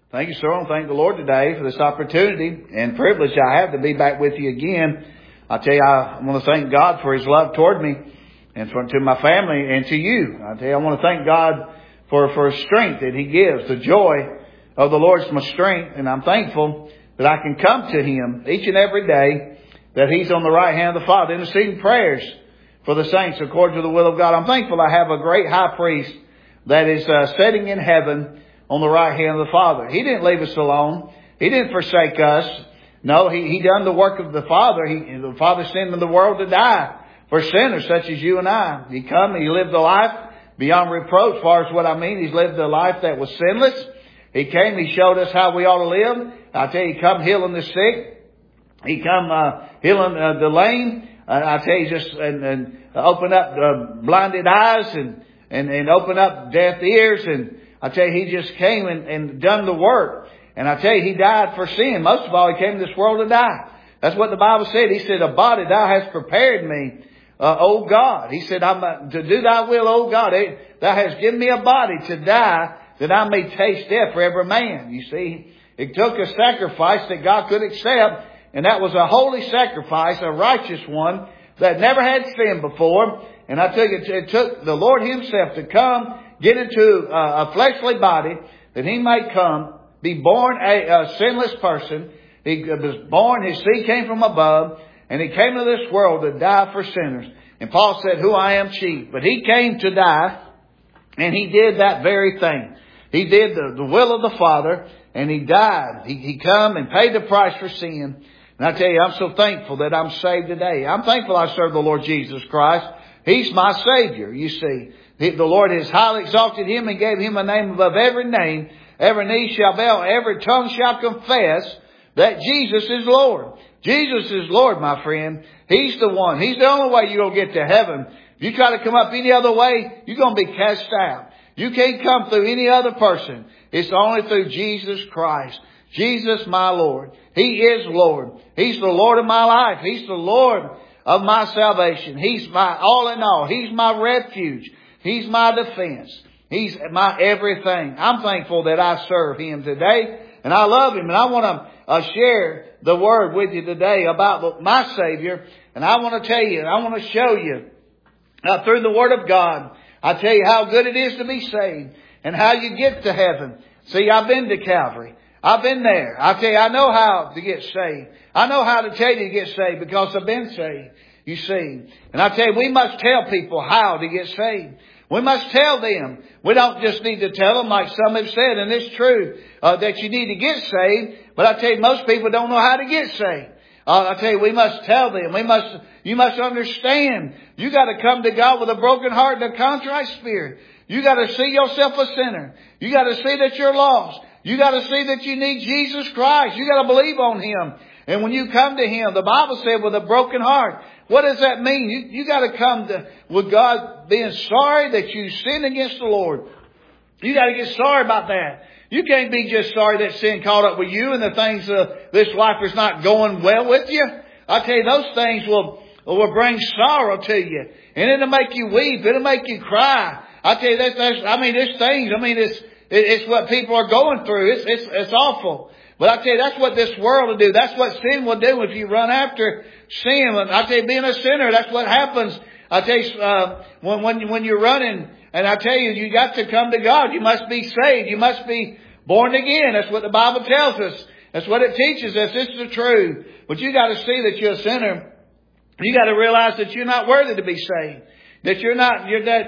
Thank you, sir. I thank the Lord today for this opportunity and privilege I have to be back with you again. I tell you, I want to thank God for His love toward me and to my family and to you. I tell you, I want to thank God for strength that He gives. The joy of the Lord is my strength, and I'm thankful that I can come to Him each and every day, that He's on the right hand of the Father, interceding prayers for the saints according to the will of God. I'm thankful I have a great high priest that is sitting in heaven on the right hand of the Father. He didn't leave us alone. He didn't forsake us. No, He done the work of the Father. The Father sent Him in the world to die for sinners such as you and I. He come and He lived a life beyond reproach. As far as what I mean, He's lived a life that was sinless. He came, He showed us how we ought to live. I tell you, He come healing the sick. He come healing the lame. I tell you, just and open up blinded eyes and open up deaf ears. And I tell you, He just came and done the work. And I tell you, He died for sin. Most of all, He came to this world to die. That's what the Bible said. He said, "A body Thou hast prepared me, O God." He said, "I'm to do Thy will, O God. Thou hast given me a body to die, that I may taste death for every man." You see, it took a sacrifice that God could accept, and that was a holy sacrifice, a righteous one that never had sin before. And I tell you, it took the Lord Himself to come, get into a fleshly body, that He might come, be born a sinless person. He was born, His seed came from above, and He came to this world to die for sinners. And Paul said, "Who I am chief." But He came to die, and He did that very thing. He did the will of the Father, and He died. He come and paid the price for sin. And I tell you, I'm so thankful that I'm saved today. I'm thankful I serve the Lord Jesus Christ. He's my Savior, you see. The Lord has highly exalted Him and gave Him a name above every name. Every knee shall bow, every tongue shall confess that Jesus is Lord. Jesus is Lord, my friend. He's the one. He's the only way you're going to get to heaven. If you try to come up any other way, you're going to be cast out. You can't come through any other person. It's only through Jesus Christ. Jesus, my Lord. He is Lord. He's the Lord of my life. He's the Lord of my salvation. He's my all in all. He's my refuge. He's my defense. He's my everything. I'm thankful that I serve Him today, and I love Him. And I want to share the Word with you today about my Savior. And I want to tell you, and I want to show you through the Word of God, I tell you how good it is to be saved and how you get to heaven. See, I've been to Calvary. I've been there. I tell you, I know how to get saved. I know how to tell you to get saved because I've been saved. You see. And I tell you, we must tell people how to get saved. We must tell them. We don't just need to tell them like some have said, and it's true, that you need to get saved. But I tell you, most people don't know how to get saved. I tell you, we must tell them. You must understand. You got to come to God with a broken heart and a contrite spirit. You got to see yourself a sinner. You got to see that you're lost. You got to see that you need Jesus Christ. You got to believe on Him. And when you come to Him, the Bible said with a broken heart. What does that mean? You got to come with God being sorry that you sinned against the Lord. You got to get sorry about that. You can't be just sorry that sin caught up with you and the things this life is not going well with you. I tell you, those things will bring sorrow to you. And it'll make you weep. It'll make you cry. I tell you, there's things. It's what people are going through. It's awful. But I tell you, that's what this world will do. That's what sin will do if you run after sin. I tell you, being a sinner, that's what happens. I tell you, when you're running, and I tell you, you got to come to God. You must be saved. You must be born again. That's what the Bible tells us. That's what it teaches us. It's the truth. But you got to see that you're a sinner. You got to realize that you're not worthy to be saved. That you're not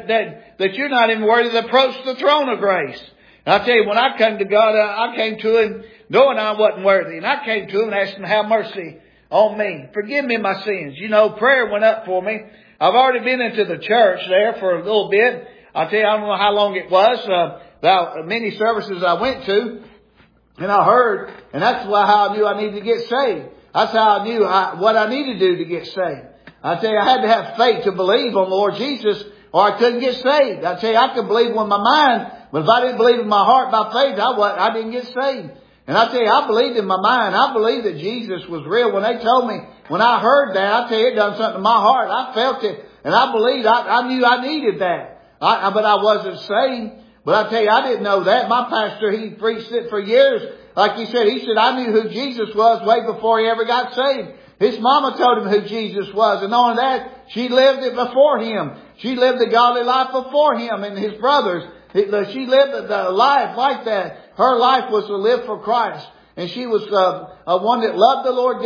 even worthy to approach the throne of grace. And I tell you, when I came to God, I came to Him knowing I wasn't worthy. And I came to Him and asked Him to have mercy on me. Forgive me my sins. You know, prayer went up for me. I've already been into the church there for a little bit. I tell you, I don't know how long it was. Many services I went to. And I heard. And that's how I knew I needed to get saved. That's how I knew what I needed to do to get saved. I tell you, I had to have faith to believe on the Lord Jesus, or I couldn't get saved. I tell you, I could believe with my mind, but if I didn't believe in my heart by faith, I didn't get saved. And I tell you, I believed in my mind. I believed that Jesus was real. When they told me, when I heard that, I tell you, it done something to my heart. I felt it, and I believed. I knew I needed that. But I wasn't saved. But I tell you, I didn't know that. My pastor, he preached it for years. Like he said, I knew who Jesus was way before he ever got saved. His mama told him who Jesus was. And knowing that, she lived it before him. She lived the godly life before him and his brothers. She lived the life like that. Her life was to live for Christ. And she was one that loved the Lord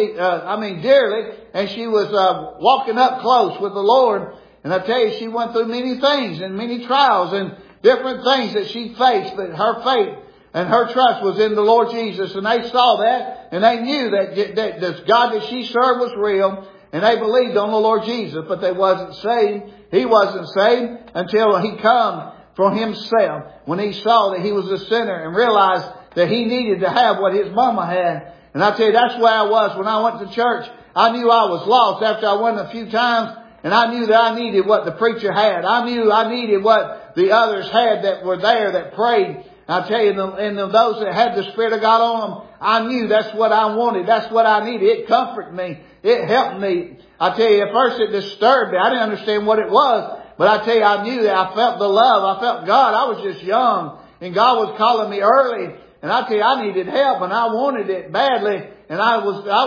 dearly. And she was walking up close with the Lord. And I tell you, she went through many things and many trials and different things that she faced. But her faith and her trust was in the Lord Jesus. And they saw that. And they knew that the God that she served was real. And they believed on the Lord Jesus. But they wasn't saved. He wasn't saved until he come for himself. When he saw that he was a sinner and realized that he needed to have what his mama had. And I tell you, that's where I was when I went to church. I knew I was lost after I went a few times. And I knew that I needed what the preacher had. I knew I needed what the others had that were there that prayed. I tell you, and those that had the Spirit of God on them, I knew that's what I wanted. That's what I needed. It comforted me. It helped me. I tell you, at first it disturbed me. I didn't understand what it was. But I tell you, I knew that I felt the love. I felt God. I was just young. And God was calling me early. And I tell you, I needed help. And I wanted it badly. And I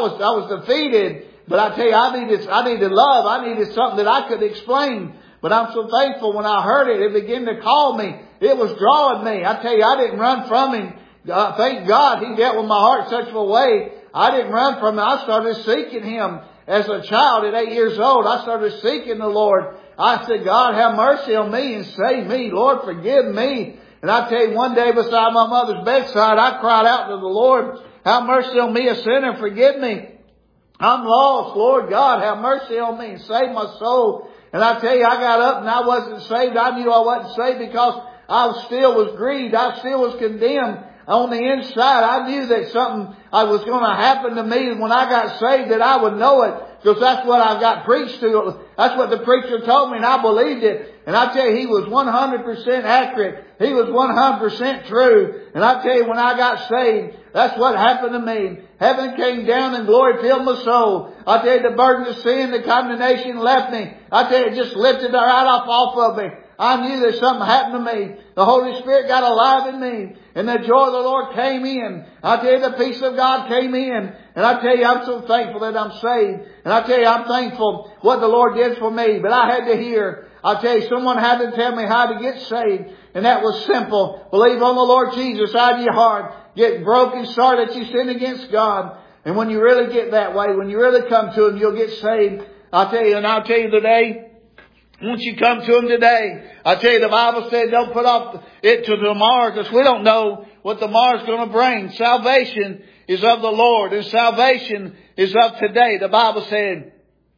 was defeated. But I tell you, I needed love. I needed something that I could explain. But I'm so thankful when I heard it. It began to call me. It was drawing me. I tell you, I didn't run from Him. Thank God He dealt with my heart in such a way. I didn't run from Him. I started seeking Him. As a child at 8 years old, I started seeking the Lord. I said, God, have mercy on me and save me. Lord, forgive me. And I tell you, one day beside my mother's bedside, I cried out to the Lord, have mercy on me, a sinner, forgive me. I'm lost, Lord God, have mercy on me and save my soul. And I tell you, I got up and I wasn't saved. I knew I wasn't saved because I still was grieved. I still was condemned. On the inside, I knew that something was going to happen to me when I got saved, that I would know it. Because that's what I got preached to. That's what the preacher told me, and I believed it. And I tell you, he was 100% accurate. He was 100% true. And I tell you, when I got saved, that's what happened to me. Heaven came down and glory filled my soul. I tell you, the burden of sin, the condemnation left me. I tell you, it just lifted right off of me. I knew that something happened to me. The Holy Spirit got alive in me. And the joy of the Lord came in. I tell you, the peace of God came in. And I tell you, I'm so thankful that I'm saved. And I tell you, I'm thankful what the Lord did for me. But I had to hear. I tell you, someone had to tell me how to get saved. And that was simple. Believe on the Lord Jesus out of your heart. Get broken, sorry that you sinned against God. And when you really get that way, when you really come to Him, you'll get saved. I'll tell you today, once you come to Him today, I tell you, the Bible said don't put off it to tomorrow because we don't know what tomorrow's going to bring. Salvation is of the Lord and salvation is of today. The Bible said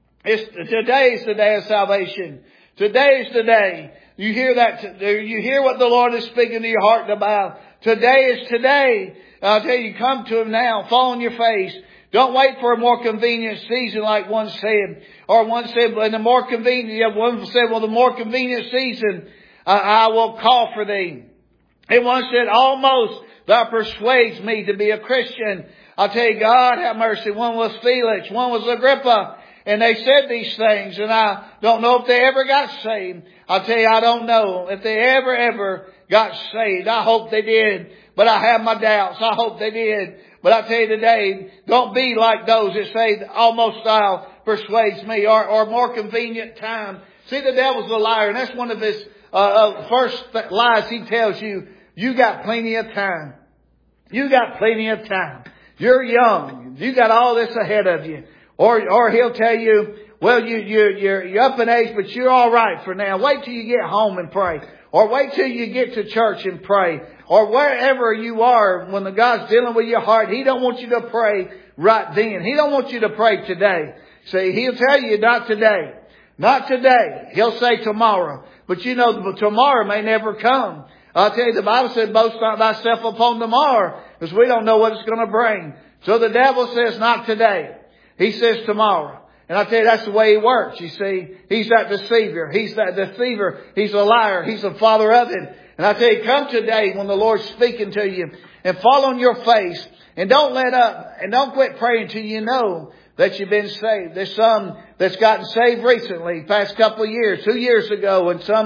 today is the day of salvation. Today is the day. You hear that? You hear what the Lord is speaking to your heart about. Today is today. I tell you, come to Him now. Fall on your face. Don't wait for a more convenient season like one said. Or one said, and the more convenient, one said, well, the more convenient season, I will call for thee. And one said, almost thou persuades me to be a Christian. I'll tell you, God have mercy. One was Felix, one was Agrippa. And they said these things, and I don't know if they ever got saved. I'll tell you, I don't know if they ever got saved. I hope they did, but I have my doubts. I hope they did. But I tell you today, don't be like those that say, almost thou persuades me, or more convenient time. See, the devil's a liar, and that's one of his first lies he tells you. You got plenty of time. You got plenty of time. You're young. You got all this ahead of you. Or he'll tell you, well, you're up in age, but you're all right for now. Wait till you get home and pray. Or wait till you get to church and pray. Or wherever you are, when the God's dealing with your heart, He don't want you to pray right then. He don't want you to pray today. See, He'll tell you not today. Not today. He'll say tomorrow. But you know, tomorrow may never come. I'll tell you, the Bible said, boast not thyself upon tomorrow, because we don't know what it's going to bring. So the devil says, not today. He says tomorrow. And I tell you, that's the way he works. You see, he's that deceiver. He's that deceiver. He's a liar. He's the father of it. And I tell you, come today when the Lord's speaking to you and fall on your face and don't let up and don't quit praying till you know that you've been saved. There's some that's gotten saved recently, past couple of years, 2 years ago, and some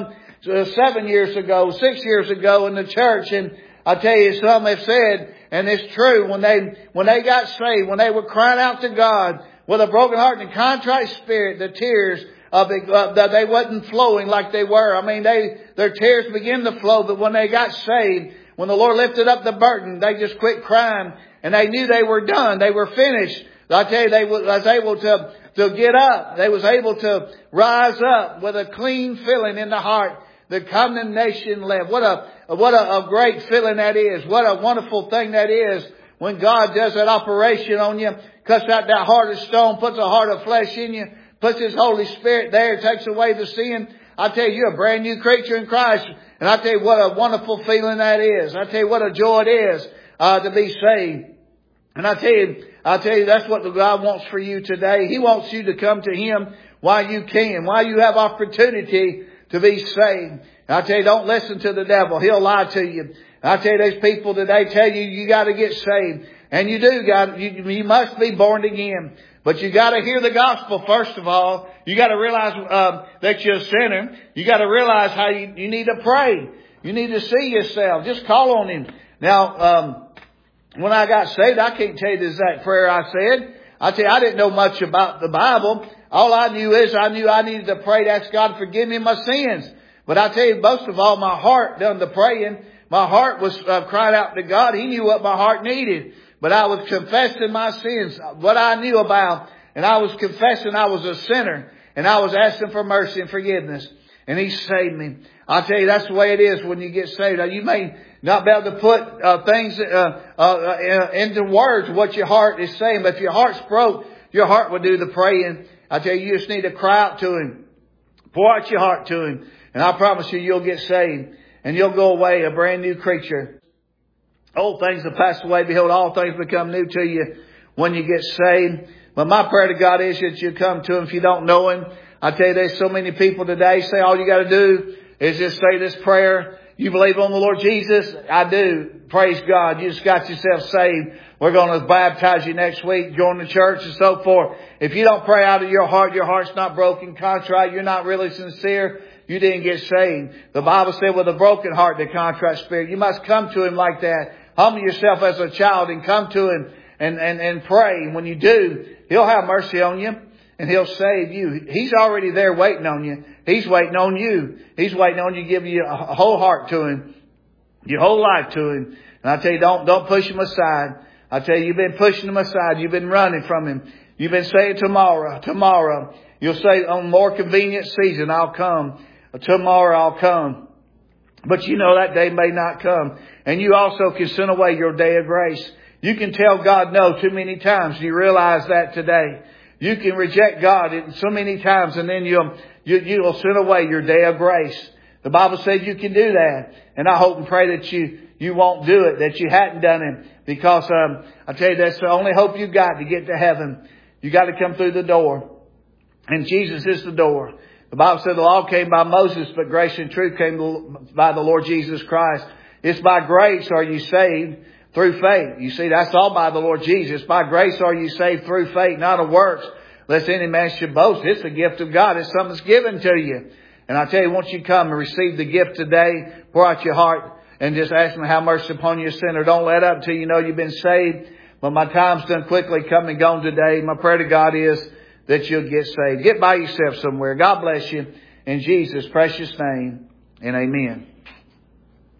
7 years ago, 6 years ago in the church. And I tell you, some have said, and it's true, when they got saved, when they were crying out to God with a broken heart and contrite spirit, the tears that they wasn't flowing like they were. I mean, their tears began to flow, but when they got saved, when the Lord lifted up the burden, they just quit crying and they knew they were done. They were finished. I tell you, they was able to get up. They was able to rise up with a clean feeling in the heart. The condemnation left. What a great feeling that is. What a wonderful thing that is when God does that operation on you, cuts out that heart of stone, puts a heart of flesh in you, puts His Holy Spirit there, takes away the sin. I tell you, you're a brand new creature in Christ. And I tell you what a wonderful feeling that is. I tell you what a joy it is to be saved. And I tell you, that's what God wants for you today. He wants you to come to Him while you can, while you have opportunity to be saved. And I tell you, don't listen to the devil. He'll lie to you. And I tell you, there's people today tell you, you got to get saved. And you do, you must be born again. But you got to hear the gospel first of all. You got to realize that you're a sinner. You got to realize how you need to pray. You need to see yourself. Just call on Him. Now, when I got saved, I can't tell you the exact prayer I said. I tell you, I didn't know much about the Bible. All I knew is I needed to pray to ask God to forgive me my sins. But I tell you, most of all, my heart done the praying. My heart was crying out to God. He knew what my heart needed. But I was confessing my sins, what I knew about. And I was confessing I was a sinner. And I was asking for mercy and forgiveness. And He saved me. I tell you, that's the way it is when you get saved. Now, you may not be able to put things into words what your heart is saying. But if your heart's broke, your heart will do the praying. I tell you, you just need to cry out to Him. Pour out your heart to Him. And I promise you, you'll get saved. And you'll go away a brand new creature. Old things have passed away. Behold, all things become new to you when you get saved. But my prayer to God is that you come to Him if you don't know Him. I tell you, there's so many people today say all you got to do is just say this prayer. You believe on the Lord Jesus? I do. Praise God. You just got yourself saved. We're going to baptize you next week, join the church and so forth. If you don't pray out of your heart's not broken, contrite, you're not really sincere, you didn't get saved. The Bible said with a broken heart, the contrite spirit. You must come to Him like that. Humble yourself as a child and come to Him and pray. When you do, He'll have mercy on you and He'll save you. He's already there waiting on you. He's waiting on you. He's waiting on you to give you a whole heart to Him, your whole life to Him. And I tell you, don't push Him aside. I tell you, you've been pushing Him aside. You've been running from Him. You've been saying tomorrow. You'll say on more convenient season, I'll come. Tomorrow I'll come. But you know that day may not come. And you also can send away your day of grace. You can tell God no too many times. Do you realize that today? You can reject God so many times and then you'll send away your day of grace. The Bible says you can do that. And I hope and pray that you won't do it, that you hadn't done it. Because I tell you, that's the only hope you've got to get to heaven. You got to come through the door. And Jesus is the door. The Bible said the law came by Moses, but grace and truth came by the Lord Jesus Christ. It's by grace are you saved through faith. You see, that's all by the Lord Jesus. By grace are you saved through faith, not of works, lest any man should boast. It's a gift of God. It's something that's given to you. And I tell you, once you come and receive the gift today, pour out your heart and just ask Him to have mercy upon your sinner. Don't let up till you know you've been saved. But my time's done quickly come and gone today. My prayer to God is that you'll get saved. Get by yourself somewhere. God bless you in Jesus' precious name, and amen.